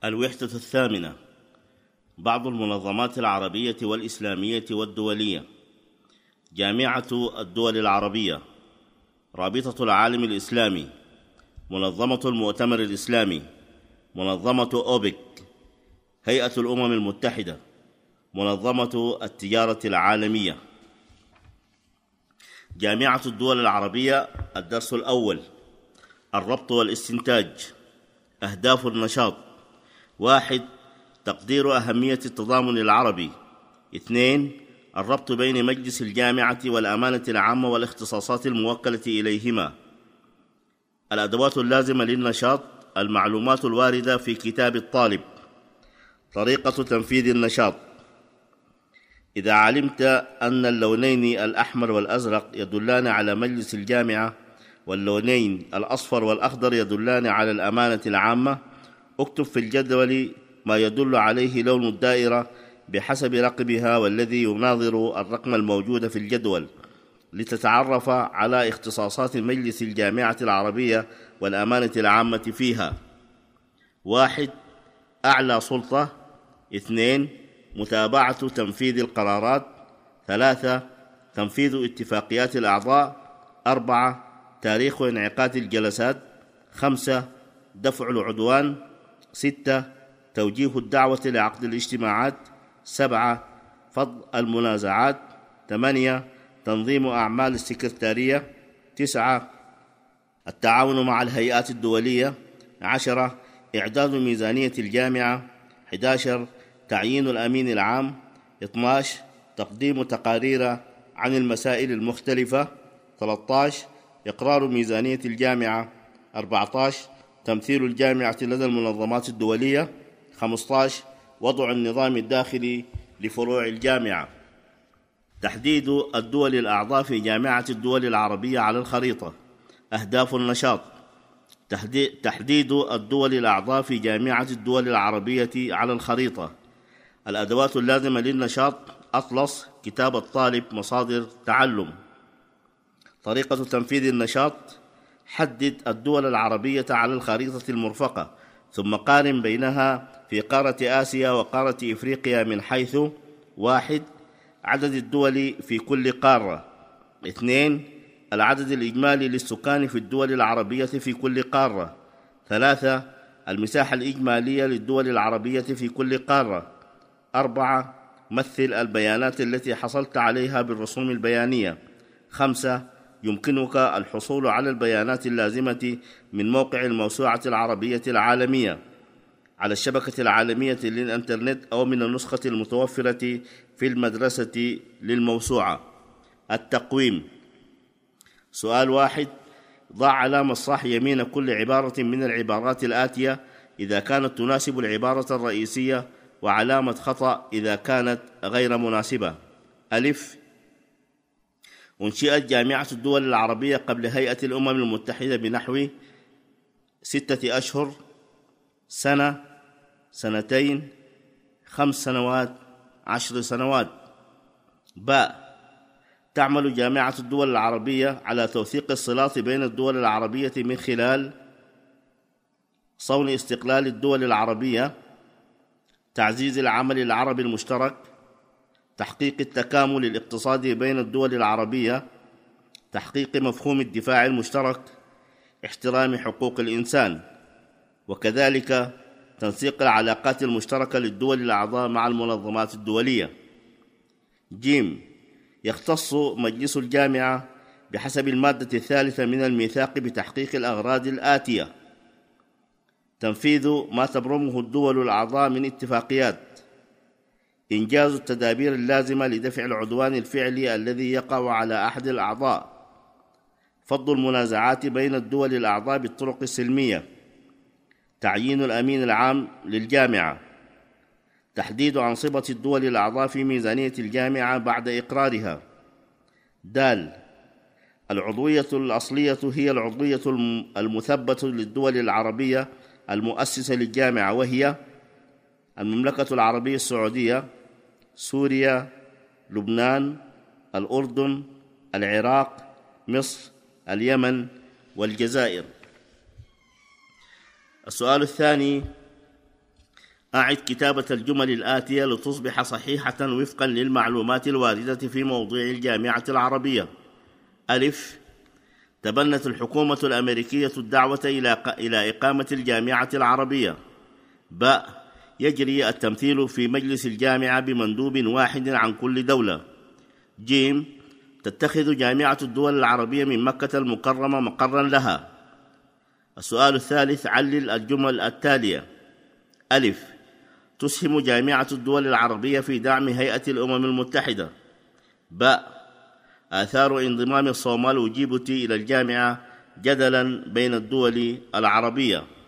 الوحدة الثامنة: بعض المنظمات العربية والإسلامية والدولية. جامعة الدول العربية، رابطة العالم الإسلامي، منظمة المؤتمر الإسلامي، منظمة أوبك، هيئة الأمم المتحدة، منظمة التجارة العالمية. جامعة الدول العربية. الدرس الأول: الربط والاستنتاج. أهداف النشاط: 1. تقدير أهمية التضامن العربي. 2. الربط بين مجلس الجامعة والأمانة العامة والاختصاصات الموكلة إليهما. الأدوات اللازمة للنشاط: المعلومات الواردة في كتاب الطالب. طريقة تنفيذ النشاط: إذا علمت أن اللونين الأحمر والأزرق يدلان على مجلس الجامعة واللونين الأصفر والأخضر يدلان على الأمانة العامة، اكتب في الجدول ما يدل عليه لون الدائرة بحسب رقمها والذي يناظر الرقم الموجود في الجدول، لتتعرف على اختصاصات مجلس الجامعة العربية والأمانة العامة فيها. 1. أعلى سلطة. 2. متابعة تنفيذ القرارات. 3. تنفيذ اتفاقيات الأعضاء. 4. تاريخ انعقاد الجلسات. 5. دفع العدوان. 6. توجيه الدعوة لعقد الاجتماعات. 7. فض المنازعات. 8. تنظيم أعمال السكرتارية. 9. التعاون مع الهيئات الدولية. 10. إعداد ميزانية الجامعة. 11. تعيين الأمين العام. 12. تقديم تقارير عن المسائل المختلفة. 13. إقرار ميزانية الجامعة. 14. تمثيل الجامعة لدى المنظمات الدولية. 15. وضع النظام الداخلي لفروع الجامعة. تحديد الدول الأعضاء في جامعة الدول العربية على الخريطة. أهداف النشاط: تحديد الدول الأعضاء في جامعة الدول العربية على الخريطة. الأدوات اللازمة للنشاط: أطلس، كتاب الطالب، مصادر تعلم. طريقة تنفيذ النشاط: حدد الدول العربية على الخريطة المرفقة، ثم قارن بينها في قارة آسيا وقارة إفريقيا من حيث: 1. عدد الدول في كل قارة. 2. العدد الإجمالي للسكان في الدول العربية في كل قارة. 3. المساحة الإجمالية للدول العربية في كل قارة. 4. مثل البيانات التي حصلت عليها بالرسوم البيانية. 5. يمكنك الحصول على البيانات اللازمة من موقع الموسوعة العربية العالمية على الشبكة العالمية للإنترنت أو من النسخة المتوفرة في المدرسة للموسوعة. التقويم: سؤال 1. ضع علامة صح يمين كل عبارة من العبارات الآتية إذا كانت تناسب العبارة الرئيسية، وعلامة خطأ إذا كانت غير مناسبة. ألف: أنشئت جامعة الدول العربية قبل هيئة الأمم المتحدة بنحو 6 أشهر، سنة، سنتين، 5 سنوات، 10 سنوات. باء: تعمل جامعة الدول العربية على توثيق الصلات بين الدول العربية من خلال صون استقلال الدول العربية، تعزيز العمل العربي المشترك، تحقيق التكامل الاقتصادي بين الدول العربية، تحقيق مفهوم الدفاع المشترك، احترام حقوق الإنسان، وكذلك تنسيق العلاقات المشتركة للدول الأعضاء مع المنظمات الدولية. جيم: يختص مجلس الجامعة بحسب المادة 3 من الميثاق بتحقيق الأغراض الآتية: تنفيذ ما تبرمه الدول الأعضاء من اتفاقيات، إنجاز التدابير اللازمة لدفع العدوان الفعلي الذي يقع على أحد الأعضاء، فض المنازعات بين الدول الأعضاء بالطرق السلمية، تعيين الأمين العام للجامعة، تحديد أنصبة الدول الأعضاء في ميزانية الجامعة بعد إقرارها. د. العضوية الأصلية هي العضوية المثبتة للدول العربية المؤسسة للجامعة، وهي المملكة العربية السعودية، سوريا، لبنان، الأردن، العراق، مصر، اليمن، والجزائر. السؤال الثاني: أعد كتابة الجمل الآتية لتصبح صحيحة وفقا للمعلومات الواردة في موضوع الجامعة العربية. ألف: تبنت الحكومة الأمريكية الدعوة إلى إقامة الجامعة العربية. ب: يجري التمثيل في مجلس الجامعة بمندوب واحد عن كل دولة. ج: تتخذ جامعة الدول العربية من مكة المكرمة مقرا لها. السؤال الثالث: علل الجمل التالية. ألف: تسهم جامعة الدول العربية في دعم هيئة الأمم المتحدة. ب: آثار انضمام الصومال وجيبوتي إلى الجامعة جدلا بين الدول العربية.